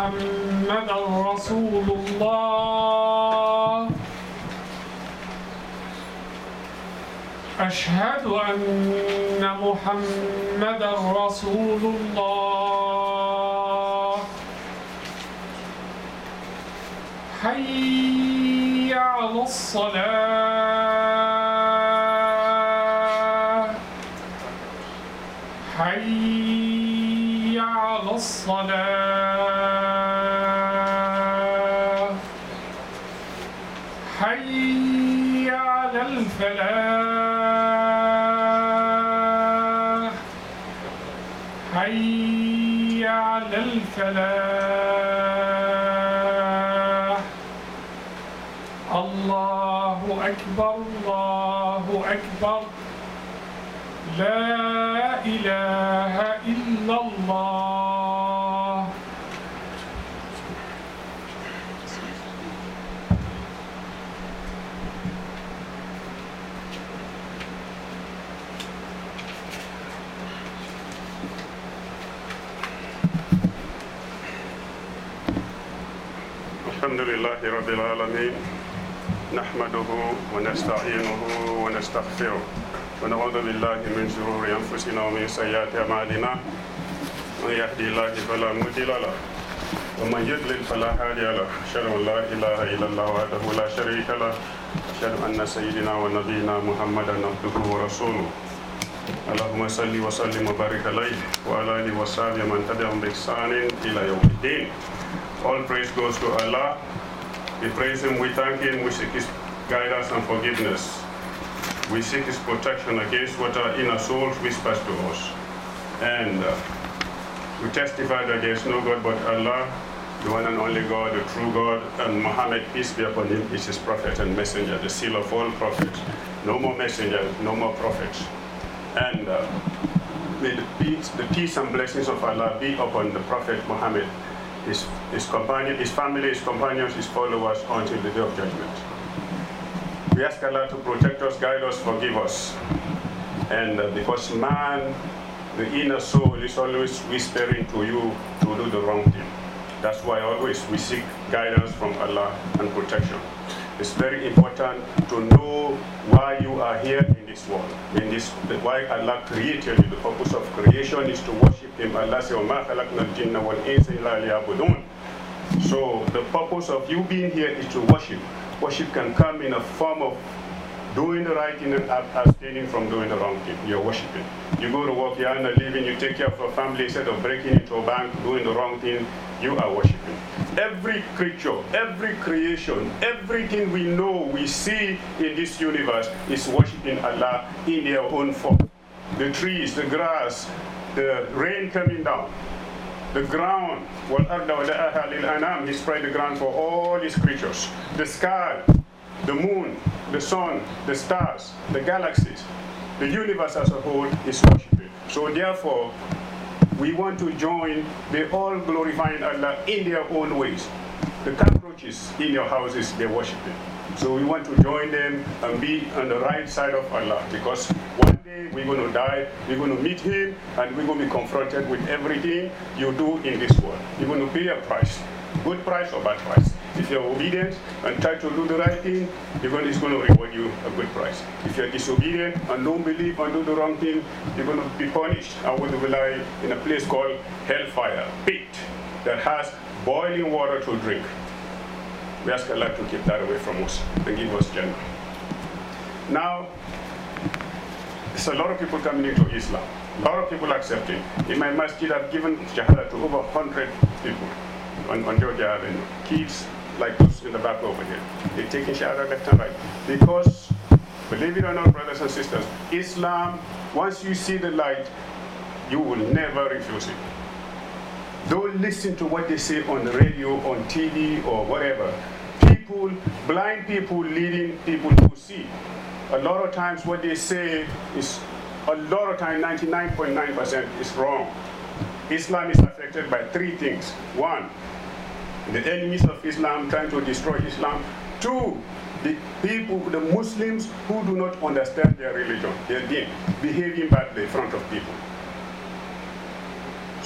محمدا رسول الله أشهد أن محمدا رسول الله حي على الصلاة حي على الصلاة حي على الفلاح حي على الفلاح الله أكبر الله أكبر لا إله إلا الله الحمد لله رب العالمين نحمده ونستعينه ونستغفره ونعوذ بالله من شرور أنفسنا ومن سيئات أعمالنا من يهدي الله فلا مضل له ومن يضلل فلا هادي له أشهد أن لا إله إلا الله وحده لا شريك له أشهد أن سيدنا ونبينا محمدا عبده ورسوله اللهم صل وسلم وبارك عليه وعلى آله وصحبه من تبعهم بإحسان إلى يوم الدين. All praise goes to Allah. We praise Him, we thank Him, we seek His guidance and forgiveness. We seek His protection against what our inner souls whispers to us. And we testify that there is no God but Allah, the one and only God, the true God, and Muhammad, peace be upon him, is His prophet and messenger, the seal of all prophets. No more messenger, no more prophets. And may the peace and blessings of Allah be upon the Prophet Muhammad, his companion, his family, his companions, his followers until the day of judgment. We ask Allah to protect us, guide us, forgive us. And because man, the inner soul is always whispering to you to do the wrong thing. That's why always we seek guidance from Allah and protection. It's very important to know why you are here in this world. Why Allah created you. The purpose of creation is to worship Him. Allah says, وَمَا خَلَقْنَا الْجِنَّ وَالْإِنسَ إِلَّا لِيَعْبُدُونَ. So the purpose of you being here is to worship. Worship can come in a form of doing the right thing and abstaining from doing the wrong thing. You're worshiping. You go to work, you earn a living, you take care of your family instead of breaking into a bank, doing the wrong thing, you are worshiping. Every creature, every creation, everything we know, we see in this universe is worshiping Allah in their own form. The trees, the grass, the rain coming down, the ground, He spread the ground for all His creatures. The sky, the moon, the sun, the stars, the galaxies, the universe as a whole is worshiping. So therefore, we want to join, they all glorifying Allah in their own ways. The cockroaches in your houses, they're worshiping. So we want to join them and be on the right side of Allah, because one day we're going to die, we're going to meet Him, and we're going to be confronted with everything you do in this world. You're going to pay a price, good price or bad price. If you're obedient and try to do the right thing, He's going to reward you a good price. If you're disobedient and don't believe and do the wrong thing, you're going to be punished. I will lie in a place called hellfire, pit that has boiling water to drink. We ask Allah to keep that away from us and give us Jannah. Now, there's a lot of people coming into Islam. A lot of people accepting. In my masjid, I've given Shahada to over 100 people on Georgia Avenue. Kids like us in the back over here. They're taking Shahada left and right. Because, believe it or not, brothers and sisters, Islam, once you see the light, you will never refuse it. Don't listen to what they say on the radio, on TV, or whatever. People, blind people leading people to see. A lot of times what they say is, a lot of times, 99.9% is wrong. Islam is affected by three things. One, the enemies of Islam trying to destroy Islam. Two, the people, the Muslims who do not understand their religion, their deen, behaving badly in front of people.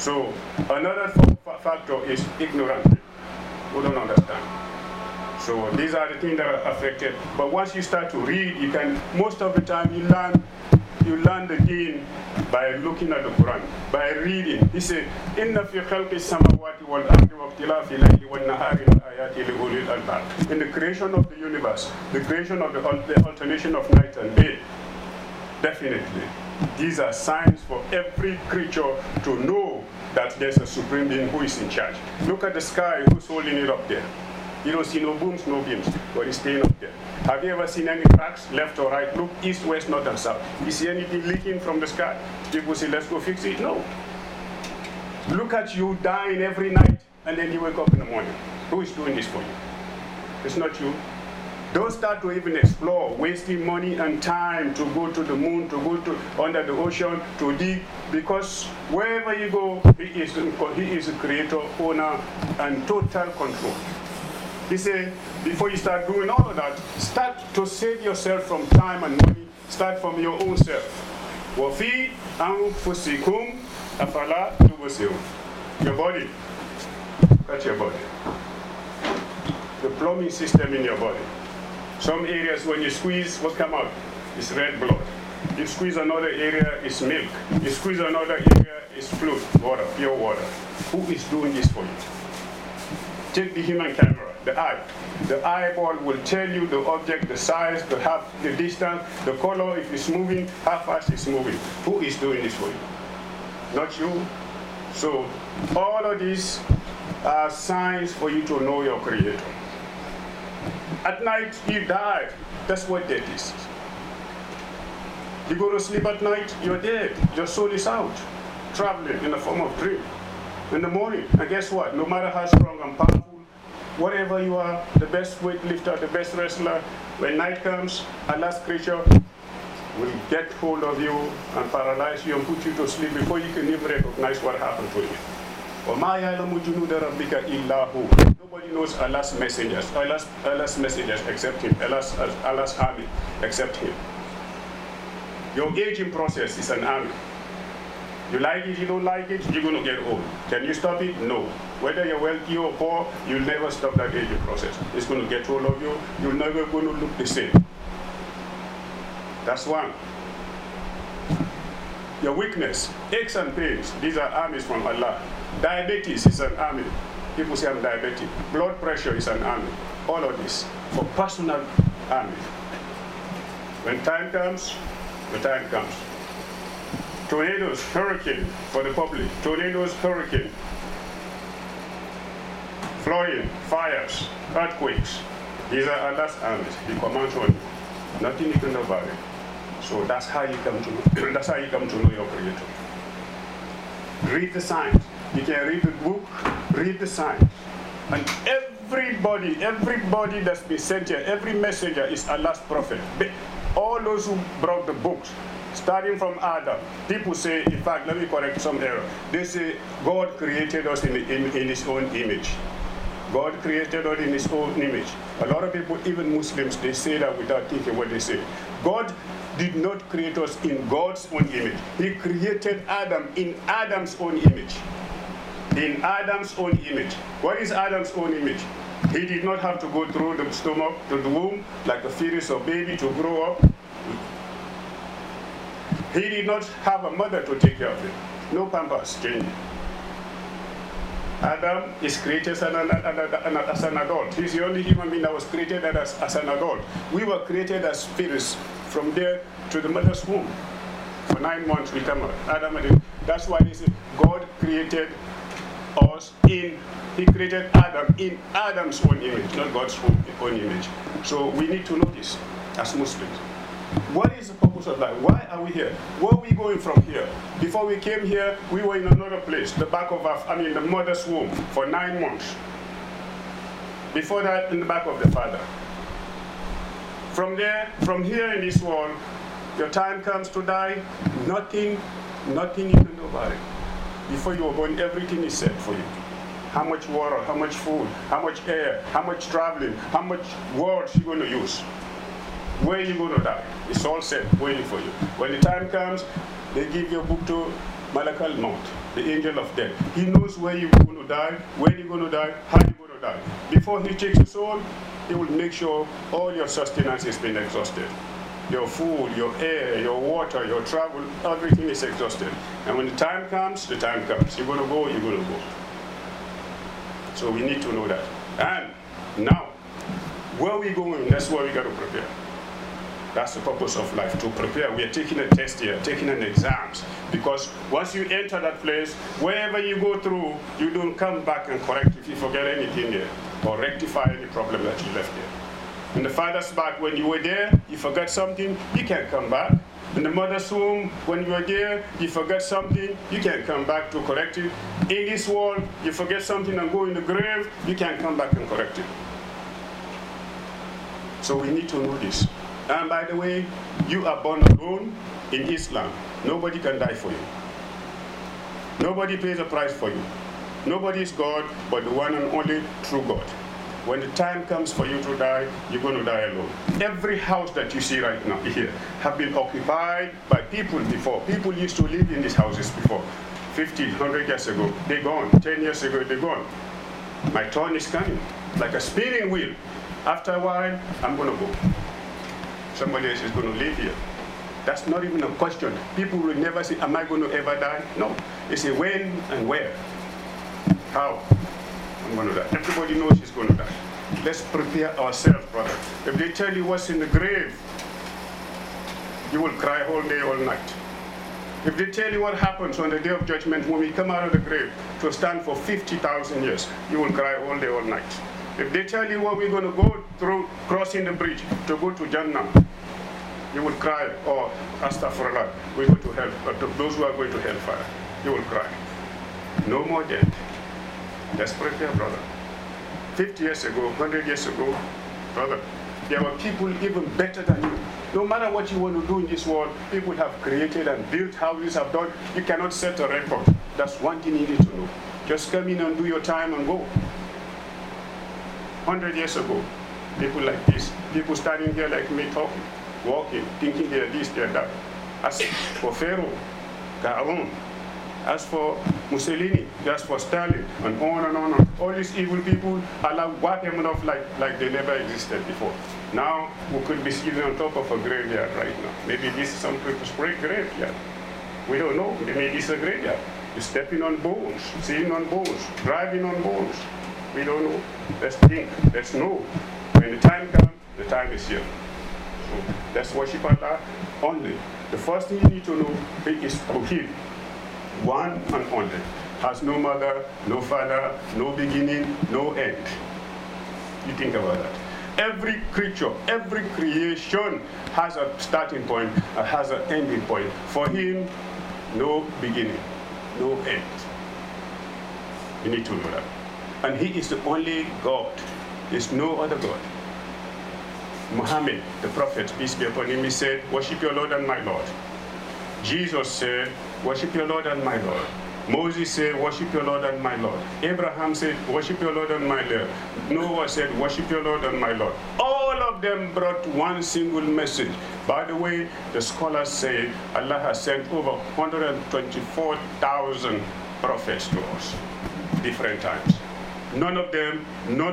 So another factor is ignorance. We don't understand. So these are the things that are affected. But once you start to read, you can, most of the time you learn the deen by looking at the Quran, by reading. He said, "Inna fi khalqi samawati wal ardi wa ikhtilafi layli wan nahari la ayati li ulil albab." In the creation of the universe, the creation of the alternation of night and day, definitely, these are signs for every creature to know that there's a supreme being who is in charge. Look at the sky, who's holding it up there? You don't see no booms, no beams, but it's staying up there. Have you ever seen any cracks, left or right? Look, east, west, north, and south. You see anything leaking from the sky? People say, let's go fix it. No. Look at you dying every night, and then you wake up in the morning. Who is doing this for you? It's not you. Don't start to even explore, wasting money and time to go to the moon, to go to under the ocean, to dig, because wherever you go, he is the creator, owner, and total control. He said, before you start doing all of that, start to save yourself from time and money. Start from your own self. وَفِي أَنفُسِكُمْ أَفَلَا تُبْصِرُونَ. Your body. Look at your body. The plumbing system in your body. Some areas when you squeeze, what come out? It's red blood. You squeeze another area, it's milk. You squeeze another area, it's fluid, water, pure water. Who is doing this for you? Take the human camera, the eye. The eyeball will tell you the object, the size, the distance, the color, if it's moving, how fast it's moving. Who is doing this for you? Not you. So all of these are signs for you to know your Creator. At night, you die. That's what death is. You go to sleep at night, you're dead. Your soul is out, traveling in the form of dream. In the morning, and guess what? No matter how strong and powerful, whatever you are, the best weightlifter, the best wrestler, when night comes, Allah's creature will get hold of you and paralyze you and put you to sleep before you can even recognize what happened to you. وَمَا يَعْلَمُ جُنُودَ رَبِّكَ إِلَّا هُوَ. Nobody knows Allah's messengers, Allah's messengers except Him, Allah's army except Him. Your aging process is an army. You like it, you don't like it, you're going to get old. Can you stop it? No. Whether you're wealthy or poor, you'll never stop that aging process. It's going to get hold of you. You're never going to look the same. That's one. Your weakness, aches and pains, these are armies from Allah. Diabetes is an army. People say I'm diabetic. Blood pressure is an army. All of this for personal army. When time comes, the time comes. Tornadoes, hurricane for the public. Tornadoes, hurricane. Flooding, fires, earthquakes. These are Allah's armies. He commands on you. Nothing you can do about it. So that's how you come to know your Creator. Read the signs. You can read the book, read the signs. And everybody that's been sent here, every messenger is Allah's prophet. All those who brought the books, starting from Adam, people say, in fact, let me correct some error. They say God created us in His own image. God created us in His own image. A lot of people, even Muslims, they say that without thinking what they say. God did not create us in God's own image. He created Adam in Adam's own image. In Adam's own image. What is Adam's own image? He did not have to go through the stomach to the womb like a fetus or baby to grow up. He did not have a mother to take care of him. No pampers changing. Adam is created as an adult. He's the only human being that was created as an adult. We were created as spirits from there to the mother's womb. For 9 months we come out. Adam and Eve. That's why they say God created us He created Adam in Adam's own image, not God's own image. So we need to know this as Muslims. What is the purpose of life? Why are we here? Where are we going from here? Before we came here, we were in another place, the back of the mother's womb for 9 months. Before that, in the back of the father. From here in this world, your time comes to die, nothing you can do about it. Before you were born, everything is set for you. How much water, how much food, how much air, how much traveling, how much words you're going to use. Where you're going to die. It's all set, waiting for you. When the time comes, they give you a book to Malak al-Maut, the angel of death. He knows where you're going to die, when you're going to die, how you're going to die. Before he takes your soul, he will make sure all your sustenance has been exhausted. Your food, your air, your water, your travel, everything is exhausted. And when the time comes, the time comes. You're going to go, you're going to go. So we need to know that. And now, where we going, that's where we got to prepare. That's the purpose of life, to prepare. We are taking a test here, taking an exams. Because once you enter that place, wherever you go through, you don't come back and correct if you forget anything here, or rectify any problem that you left there. In the father's back, when you were there, you forgot something, you can't come back. In the mother's womb, when you were there, you forget something, you can't come back to correct it. In this world, you forget something and go in the grave, you can't come back and correct it. So we need to know this. And by the way, you are born alone in Islam. Nobody can die for you. Nobody pays a price for you. Nobody is God, but the one and only true God. When the time comes for you to die, you're going to die alone. Every house that you see right now here have been occupied by people before. People used to live in these houses before. 50, 100 years ago, they're gone. 10 years ago, they're gone. My turn is coming, like a spinning wheel. After a while, I'm going to go. Somebody else is going to live here. That's not even a question. People will never say, am I going to ever die? No. They say, when and where? How? I'm going to die. Everybody knows he's going to die. Let's prepare ourselves, brother. If they tell you what's in the grave, you will cry all day, all night. If they tell you what happens on the day of judgment when we come out of the grave to stand for 50,000 years, you will cry all day, all night. If they tell you what we're going to go through crossing the bridge to go to Jannah, you will cry, or Astaghfirullah, we go to hell. But to those who are going to hellfire, you will cry. No more death. Let's prepare, brother. 50 years ago, 100 years ago, brother, there were people even better than you. No matter what you want to do in this world, people have created and built houses, have done. You cannot set a record. That's one thing you need to know. Just come in and do your time and go. 100 years ago, people like this, people standing here like me talking, walking, thinking they're this, they're that. As for Pharaoh, Ga'on, as for Mussolini, as for Stalin, and on and on. All these evil people, Allah wiped them off like they never existed before. Now, we could be sitting on top of a graveyard right now. Maybe this is some people's graveyard. We don't know. Maybe this is a graveyard. You're stepping on bones, sitting on bones, driving on bones. We don't know. Let's think. Let's know. When the time comes, the time is here. So let's worship Allah only. The first thing you need to know is Tawheed. One and only. Has no mother, no father, no beginning, no end. You think about that. Every creature, every creation has a starting point, has an ending point. For him, no beginning, no end. You need to know that. And he is the only God. There's no other God. Muhammad, the prophet, peace be upon him, he said, worship your Lord and my Lord. Jesus said, worship your Lord and my Lord. Moses said, worship your Lord and my Lord. Abraham said, worship your Lord and my Lord. Noah said, worship your Lord and my Lord. All of them brought one single message. By the way, the scholars say Allah has sent over 124,000 prophets to us, different times. None of them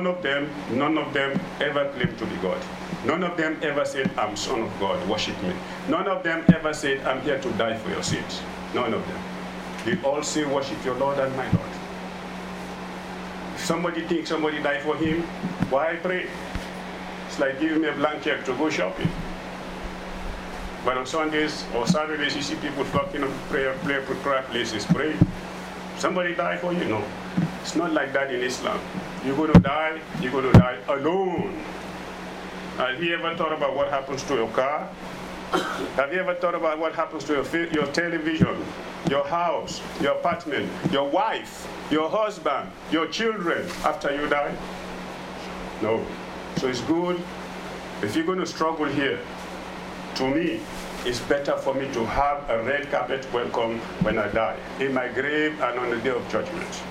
ever claimed to be God. None of them ever said, I'm son of God, worship me. None of them ever said, I'm here to die for your sins. None of them. They all say, worship your Lord and my Lord. If somebody thinks somebody died for him, why pray? It's like giving me a blank check to go shopping. But on Sundays or Saturdays, you see people flocking on prayer places, pray. Somebody died for you? No. It's not like that in Islam. You're going to die alone. Have you ever thought about what happens to your car? Have you ever thought about what happens to your television, your house, your apartment, your wife, your husband, your children after you die? No. So it's good. If you're going to struggle here, to me, it's better for me to have a red carpet welcome when I die, in my grave and on the day of judgment.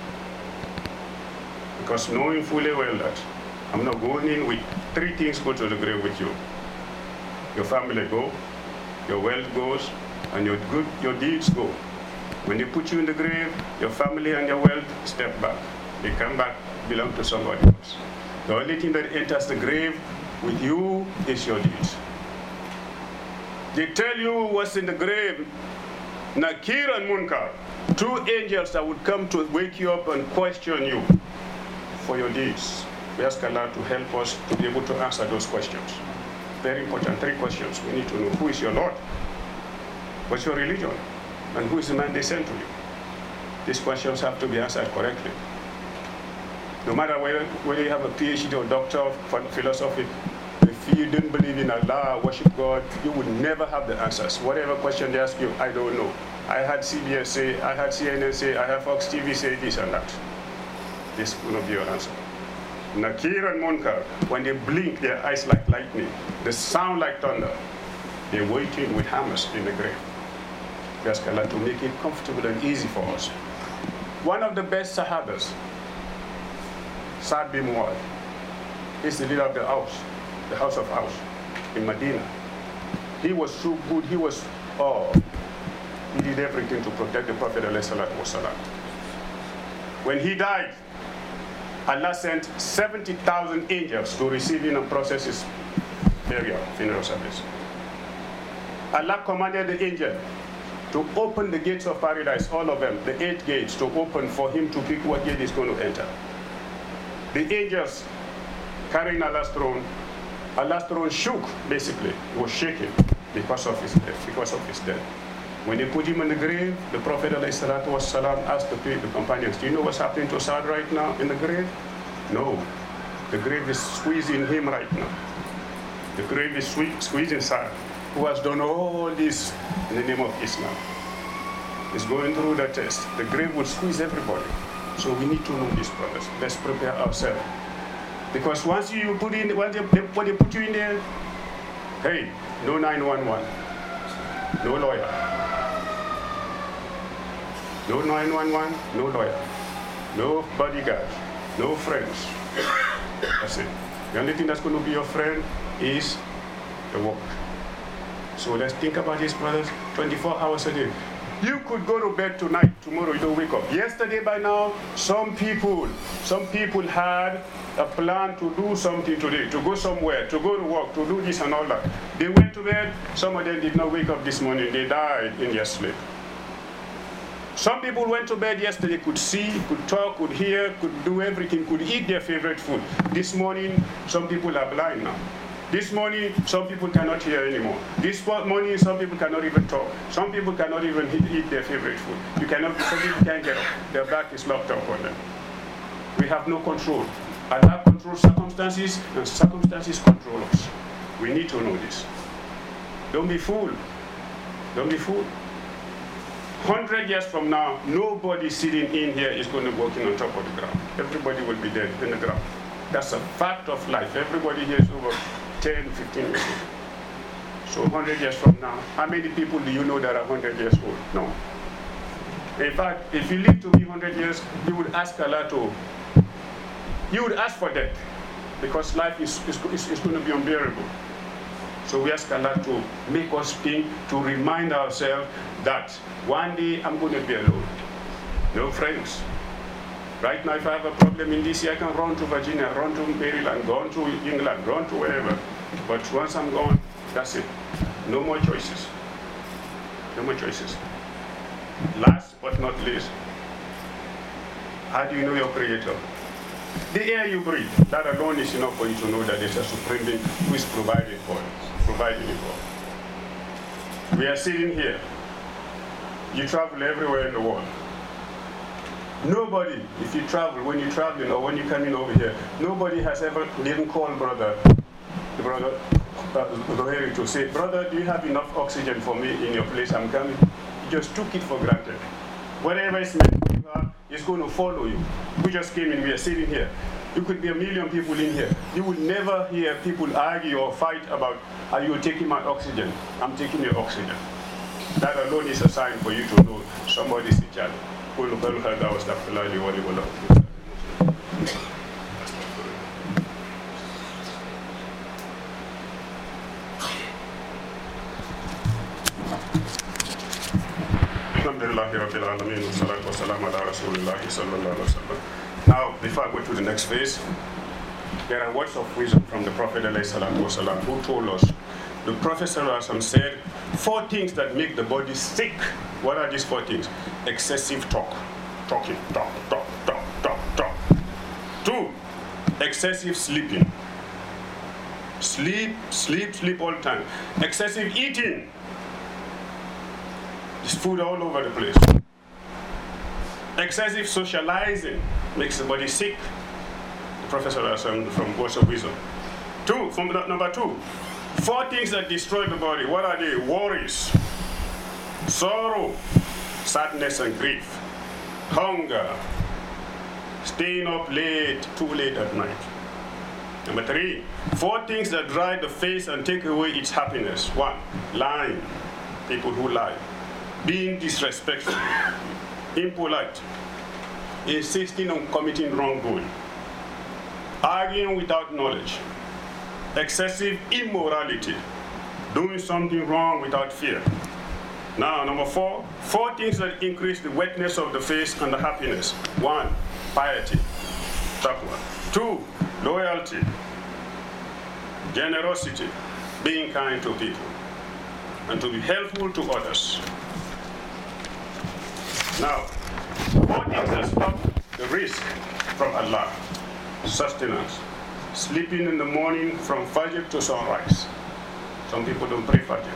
Because knowing fully well that I'm not going in with three things go to the grave with you. Your family go, your wealth goes, and your deeds go. When they put you in the grave, your family and your wealth step back. They come back, belong to somebody else. The only thing that enters the grave with you is your deeds. They tell you what's in the grave, Nakir and Munkar, two angels that would come to wake you up and question you for your deeds. We ask Allah to help us to be able to answer those questions. Very important, 3 questions. We need to know, who is your Lord? What's your religion? And who is the man they sent to you? These questions have to be answered correctly. No matter whether you have a PhD or doctor of philosophy, if you didn't believe in Allah, worship God, you would never have the answers. Whatever question they ask you, I don't know. I had CBS say, I had CNN say, I have Fox TV say this and that. This will not be your answer. Nakir and Munkar, when they blink, their eyes like lightning, they sound like thunder. They're waiting with hammers in the grave. We ask Allah to make it comfortable and easy for us. One of the best Sahabas, Sa'd bin Mu'adh, is the leader of the house of Aus in Medina. He was so good, he did everything to protect the Prophet ﷺ. When he died, Allah sent 70,000 angels to receive him and process his funeral service. Allah commanded the angel to open the gates of paradise, all of them, the 8 gates, to open for him to pick what gate he's going to enter. The angels carrying Allah's throne shook, basically. It was shaking because of his death. When they put him in the grave, the Prophet ﷺ asked the companions, do you know what's happening to Sa'd right now in the grave? No. The grave is squeezing him right now. The grave is squeezing Sa'd, who has done all this in the name of Islam. He's going through the test. The grave will squeeze everybody. So we need to know this, brothers. Let's prepare ourselves. Because once you put in, when they put you in there, hey, no 911, no lawyer. No 911, no lawyer. No bodyguard, no friends. That's it. The only thing that's going to be your friend is the work. So let's think about this, brothers, 24 hours a day. You could go to bed tonight, tomorrow you don't wake up. Yesterday by now, some people had a plan to do something today, to go somewhere, to go to work, to do this and all that. They went to bed, some of them did not wake up this morning, they died in their sleep. Some people went to bed yesterday, could see, could talk, could hear, could do everything, could eat their favorite food. This morning, some people are blind now. This morning, some people cannot hear anymore. This morning, some people cannot even talk. Some people cannot even eat their favorite food. Some people can't get up. Their back is locked up on them. We have no control. Allah controls circumstances, and circumstances control us. We need to know this. Don't be fooled. Don't be fooled. 100 years from now, nobody sitting in here is going to be walking on top of the ground. Everybody will be dead in the ground. That's a fact of life. Everybody here is over 10, 15 years old. So 100 years from now, how many people do you know that are 100 years old? No. In fact, if you live to be 100 years, you would ask Allah you would ask for death, because life is going to be unbearable. So we ask Allah to make us think, to remind ourselves that one day I'm going to be alone. No friends. Right now, if I have a problem in DC, I can run to Virginia, run to Maryland, go to England, run to wherever. But once I'm gone, that's it. No more choices. No more choices. Last but not least, how do you know your Creator? The air you breathe, that alone is enough for you to know that there's a supreme being who is providing for you. We are sitting here. You travel everywhere in the world. Nobody, if you travel, when you're traveling or when you're coming over here, nobody has ever even called brother Zoheri to say, brother, do you have enough oxygen for me in your place I'm coming? You just took it for granted. Whatever is meant for you is going to follow you. We just came in, we are sitting here. You could be 1 million people in here. You will never hear people argue or fight about, are you taking my oxygen? I'm taking your oxygen. That alone is a sign for you to know somebody's in charge. Alhamdulillahi Rabbil Alameen, wassalatu wassalamu ala Rasulillahi sallallahu alaihi wasallam. Now, before I go to the next phase, there are words of wisdom from the Prophet ﷺ, who told us, the Prophet ﷺ said, 4 things that make the body sick. What are these 4 things? Excessive talk. Talking, talk. 2, excessive sleeping. Sleep all the time. Excessive eating. There's food all over the place. Excessive socializing makes the body sick. The Prophet ﷺ from words of wisdom. Number 2, 4 things that destroy the body. What are they? Worries, sorrow, sadness and grief, hunger, staying up too late at night. Number 3, 4 things that dry the face and take away its happiness. 1, lying, people who lie. Being disrespectful, impolite, insisting on committing wrongdoing, arguing without knowledge, excessive immorality, doing something wrong without fear. Now, number 4, 4 things that increase the wetness of the face and the happiness. 1, piety, taqwa. 2, loyalty, generosity, being kind to people, and to be helpful to others. Now, 4 things that stop the risk from Allah. Sustenance, sleeping in the morning from Fajr to sunrise. Some people don't pray Fajr.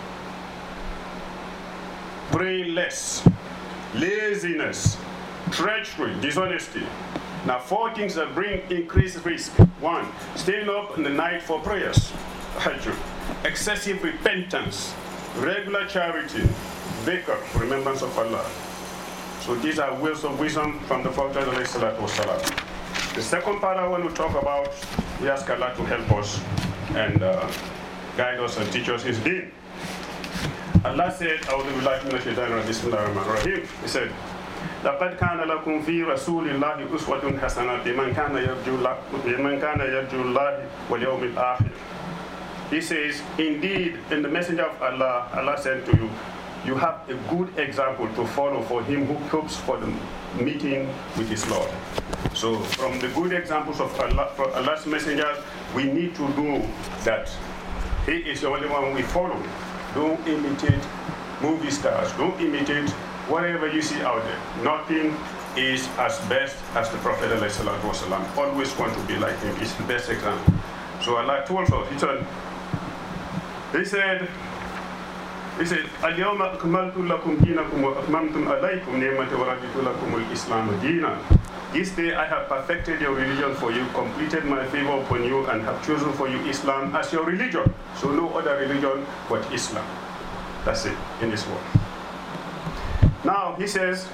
Pray less, laziness, treachery, dishonesty. Now, 4 things that bring increased risk. 1, staying up in the night for prayers, Hajj. Excessive repentance, regular charity, dhikr, remembrance of Allah. So these are words of wisdom from the Prophet ﷺ. The second part I want to talk about, we ask Allah to help us and guide us and teach us His deen. Allah said, "A'udhu billahi minash shaitanir rajim, bismillahir rahmanir rahim." He said, لَقَدْ كَانَ لَكُمْ فِي رَسُولِ اللَّهِ أُسْوَةٌ حَسَنَةٌ لِمَنْ كَانَ يَرْجُو اللَّهِ وَالْيَوْمِ الْآخِرِ. He says, indeed, in the messenger of Allah, Allah said to you, you have a good example to follow for him who hopes for the meeting with his Lord. So, from the good examples of Allah, for Allah's messengers, we need to do that. He is the only one we follow. Don't imitate movie stars. Don't imitate whatever you see out there. Nothing is as best as the Prophet ﷺ. Always want to be like him. He's the best example. So Allah told us, He said, اليوم أكملت لكم دينكم وأتممت عليكم نعمتي ورضيت لكم الإسلام دينا. This day I have perfected your religion for you, completed my favor upon you, and have chosen for you Islam as your religion. So no other religion but Islam. That's it in this world. Now he says,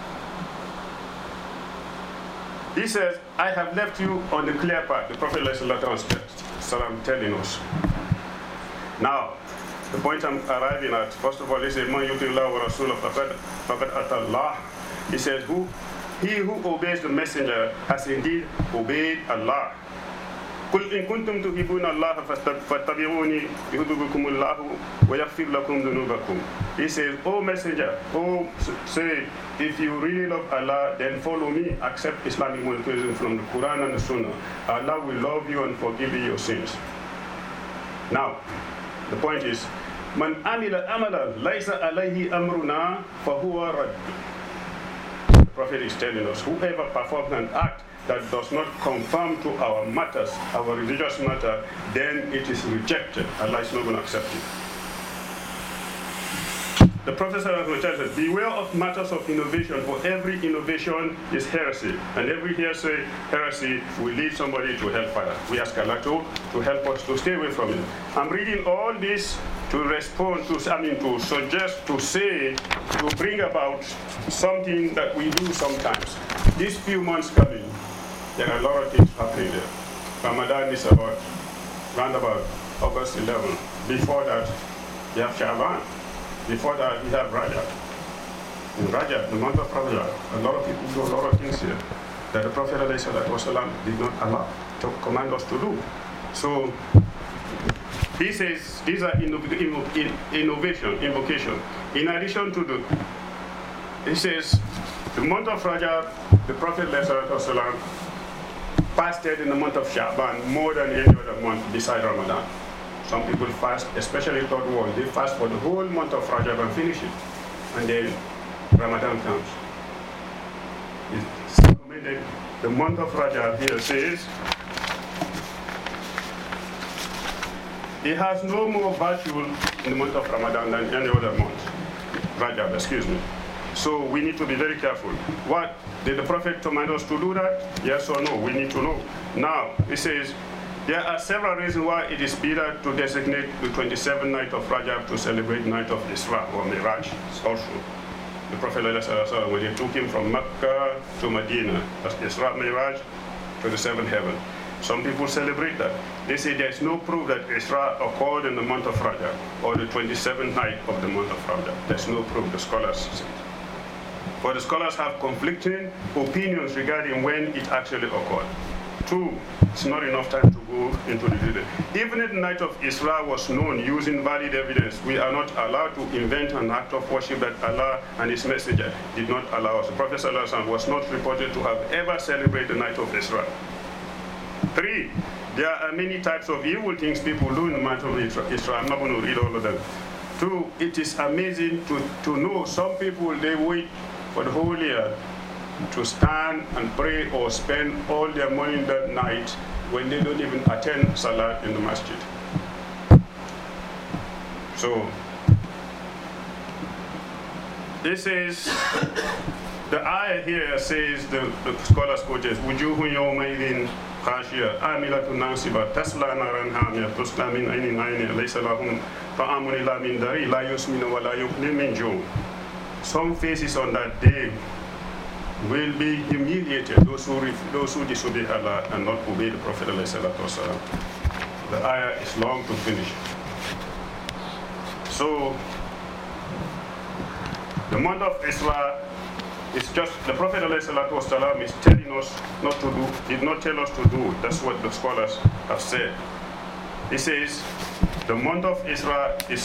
I have left you on the clear path. The Prophet ﷺ telling us. Now, the point I'm arriving at, first of all, he said, Man yutillah wa rasulah faqad atallah. He said, he who obeys the messenger has indeed obeyed Allah. قُلْ إِن كُنْتُمْ تُحِبُّونَ اللَّهَ فَاتَّبِعُونِي يُحْبِبْكُمُ اللَّهُ وَيَغْفِرْ لَكُمْ ذُنُوبَكُمْ. He says, O messenger, say, if you really love Allah, then follow me, accept Islamic monotheism from the Quran and the Sunnah. Allah will love you and forgive you your sins. Now, the point is, Man amila amalan laysa alayhi amruna fahuwa radd. The Prophet is telling us, whoever performs an act that does not conform to our matters, our religious matter, then it is rejected. Allah is not going to accept it. The Prophet says, beware of matters of innovation, for every innovation is heresy, and every heresy will lead somebody to hellfire. We ask Allah to help us to stay away from it. I'm reading all this to respond to, to suggest, to say, to bring about something that we do sometimes. These few months coming, there are a lot of things happening there. Ramadan is around about August 11. Before that, you have Sha'ban. Before that, we have Rajab. In Rajab, the month of Rajab, a lot of people do a lot of things here that the Prophet ﷺ did not allow to command us to do. So, he says these are invocation. In addition to the He says, the month of Rajab, the Prophet ﷺ fasted in the month of Sha'ban more than any other month beside Ramadan. Some people fast, especially third world, they fast for the whole month of Rajab and finish it. And then Ramadan comes. It's recommended. The month of Rajab here says, it has no more virtue in the month of Ramadan than any other month. Rajab, excuse me. So we need to be very careful. What? Did the Prophet command us to do that? Yes or no? We need to know. Now, he says, there are several reasons why it is better to designate the 27th night of Rajab to celebrate night of Isra or Miraj. Also, the Prophet, when they took him from Mecca to Medina, that's Isra Miraj to the seventh heaven. Some people celebrate that. They say there's no proof that Isra occurred in the month of Rajab or the 27th night of the month of Rajab. There's no proof, the scholars say. For the scholars have conflicting opinions regarding when it actually occurred. Two, it's not enough time to go into the detail. Even if the night of Isra was known using valid evidence, we are not allowed to invent an act of worship that Allah and His Messenger did not allow us. The Prophet ﷺ was not reported to have ever celebrated the night of Isra. Three, there are many types of evil things people do in the month of Isra. I'm not going to read all of them. Two, it is amazing to know some people, they wait for the whole year to stand and pray or spend all their money that night when they don't even attend Salat in the masjid. So, this is, the ayah here says, the scholars quotes, وُجُوهٌ يَوْمَئِذٍ خَاشِيَةٌ عَامِلَةٌ نَاصِبَةٌ تَصْلَىٰ نَارًا حَامِيَةً تُسْقَىٰ مِنْ عَيْنٍ آنِيَةٍ لَيْسَ لَهُمْ طَعَامٌ إِلَّا مِنْ ضَرِيعٍ لَا يُسْمِنُ وَلَا يُغْنِي مِنْ جُوعٍ. Some faces on that day will be humiliated, those who disobey Allah and not obey the Prophet ﷺ. The ayah is long to finish. So, the month of Isra is just, the Prophet ﷺ is telling us not to do, did not tell us to do. That's what the scholars have said. He says, the month of Isra is,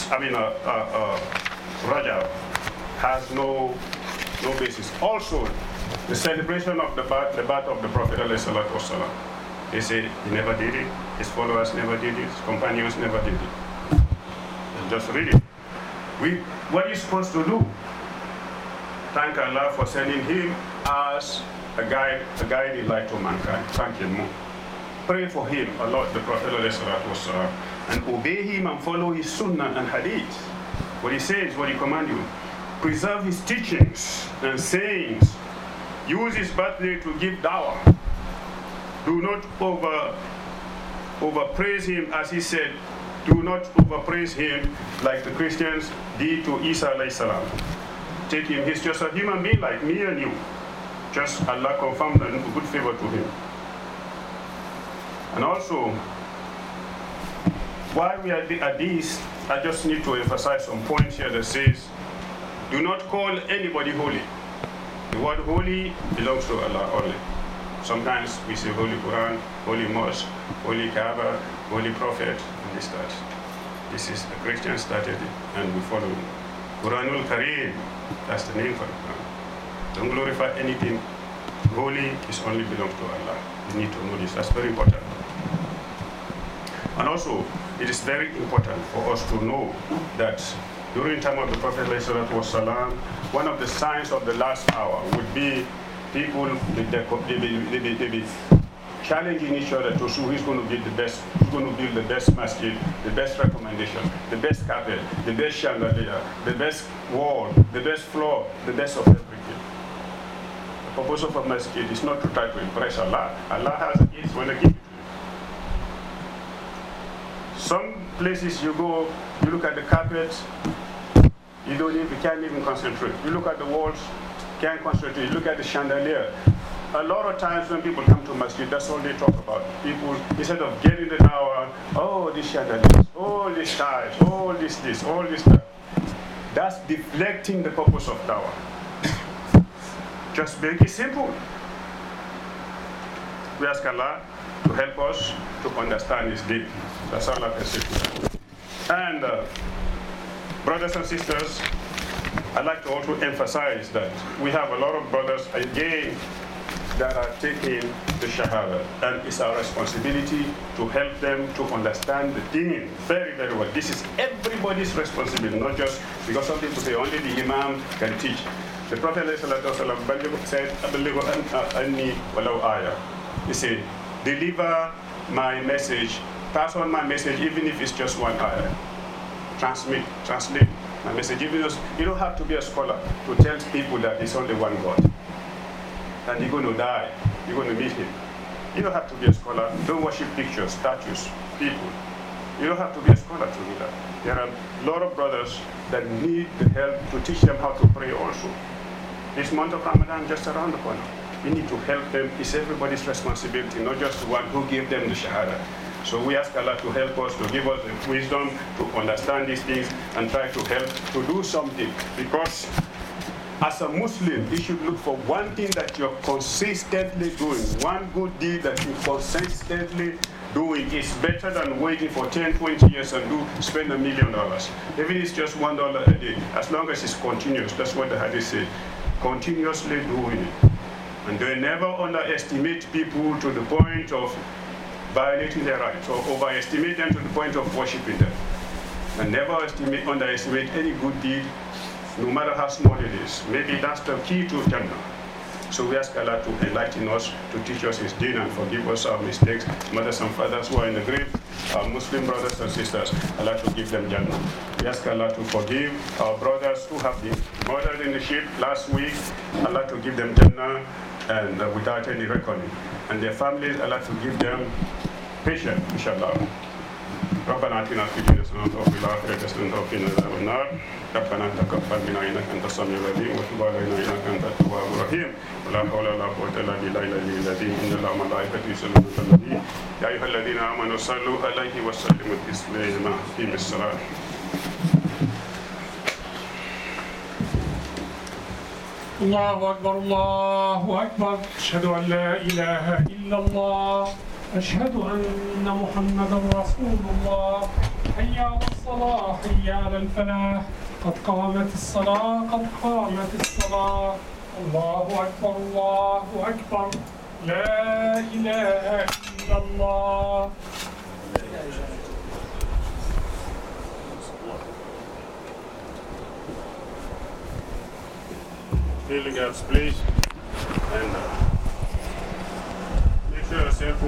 Rajab, has no basis. Also, the celebration of the birth of the Prophet ﷺ. They say he never did it, his followers never did it, his companions never did it. Just read it. What are you supposed to do? Thank Allah for sending him as a guiding light to mankind. Thank him. Pray for him, Allah, the Prophet ﷺ, and obey him and follow his sunnah and hadith. What he says, what he commands you. Preserve his teachings and sayings. Use his birthday to give dawah. Do not overpraise him, as he said. Do not overpraise him like the Christians did to Isa alayhi salam. Take him, he's just a human being like me and you. Just Allah confirmed a good favor to him. And also, while we are at this, I just need to emphasize some points here that says, do not call anybody holy. The word holy belongs to Allah only. Sometimes we say Holy Quran, Holy Mosque, Holy Kaaba, Holy Prophet, and this, that. This is the Christian started it, and we follow it. Quranul Kareem, that's the name for the Quran. Don't glorify anything. Holy is only belongs to Allah. You need to know this. That's very important. And also, it is very important for us to know that during the time of the Prophet ﷺ, one of the signs of the last hour would be people they be challenging each other to see who's going to build the best, who's going to build the best masjid, the best recommendation, the best carpet, the best chandelier, the best wall, the best floor, the best of everything. The purpose of a masjid is not to try to impress Allah. Allah has it when they give it to you. Some places you go, you look at the carpet, you can't even concentrate. You look at the walls, can't concentrate. You look at the chandelier. A lot of times when people come to masjid, that's all they talk about. People, instead of getting the hour, oh, this chandelier, all this tiles, all this, all this stuff. That's deflecting the purpose of dawah. Just make it simple. We ask Allah to help us to understand His deen. That's all I can say to that. And brothers and sisters, I'd like to also emphasize that we have a lot of brothers, again, that are taking the Shahada, and it's our responsibility to help them to understand the deen very, very well. This is everybody's responsibility, not just because some people say only the Imam can teach. The Prophet said, he said, deliver my message, pass on my message, even if it's just one ayah. Translate my message. Even if you don't have to be a scholar to tell people that there's only one God. And you're going to die. You're going to meet him. You don't have to be a scholar. Don't worship pictures, statues, people. You don't have to be a scholar to do that. There are a lot of brothers that need the help to teach them how to pray also. This month of Ramadan just around the corner. We need to help them. It's everybody's responsibility, not just the one who gave them the Shahada. So we ask Allah to help us, to give us the wisdom to understand these things and try to help to do something. Because as a Muslim, you should look for one thing that you're consistently doing. One good deed that you're consistently doing is better than waiting for 10, 20 years and spend $1 million. Even if it's just $1 a day, as long as it's continuous. That's what the hadith says. Continuously doing it. And they never underestimate people to the point of violating their rights or overestimate them to the point of worshiping them. And never underestimate any good deed, no matter how small it is. Maybe that's the key to Jannah. So we ask Allah to enlighten us, to teach us His deen and forgive us our mistakes. Mothers and fathers who are in the grave, our Muslim brothers and sisters, Allah to give them Jannah. We ask Allah to forgive our brothers who have been murdered in the ship last week. Allah to give them Jannah and without any reckoning. And their families, Allah to give them patience, inshallah. ربنا آتنا في الدنيا حسنة وفي الآخرة حسنة وقنا عذاب النار ربنا تقبل منا إنك أنت السميع العليم وتب علينا إنك أنت التواب الرحيم ولا حول ولا قوة إلا بالله العلي العظيم إن الله وملائكته يصلون على النبي يا أيها الذين آمنوا صلوا عليه وسلموا تسليما في الصلاة. الله أكبر الله أكبر أشهد أن لا إله إلا الله أشهد أن محمدا رسول الله حي على الصلاة حي على الفلاح قد قامت الصلاة قد قامت الصلاة الله أكبر الله أكبر لا إله إلا الله. Fill the gaps, please.